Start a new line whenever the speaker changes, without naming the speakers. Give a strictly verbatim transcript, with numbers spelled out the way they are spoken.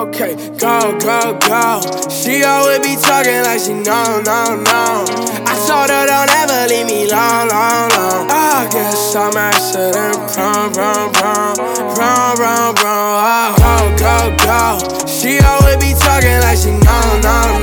Okay, go, go, go. She always be talking like she know, no, no. I told her don't ever leave me long, long, long. I guess I'm accident prone, prone, prone, prone, prone, prone. Oh, go, go, go. She always be talking like she know, no,